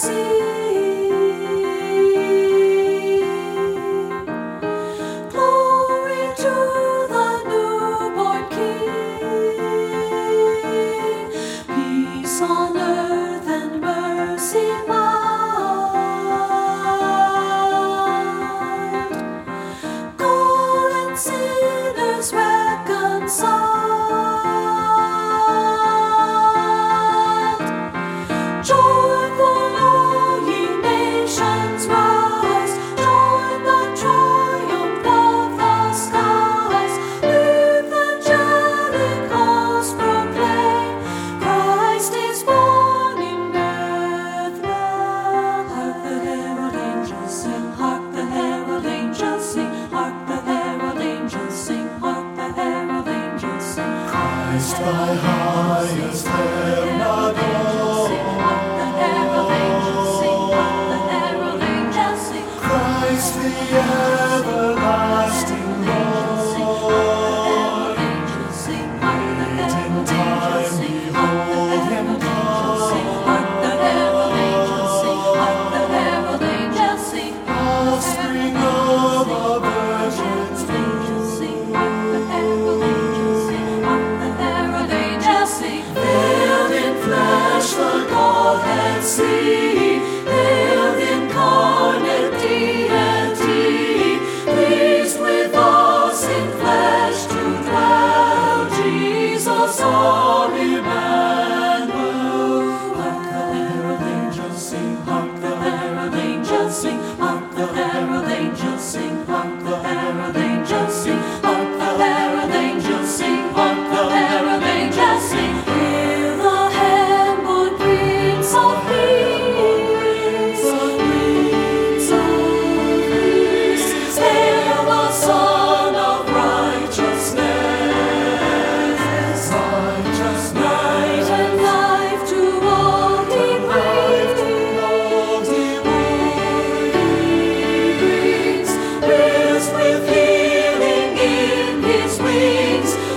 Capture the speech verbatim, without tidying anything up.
Thy highest heaven adore. Christ the everlasting Lord. Late in time behold him come. Offspring of a virgin's womb. The Godhead see, hail incarnate deity, pleased with us in flesh to dwell, Jesus our Emmanuel. Hark the herald angels sing, hark the herald angels sing, hark the herald angels sing, hark the herald angels sing, hark the herald angels sing, hark the herald angels sing. With healing in his wings,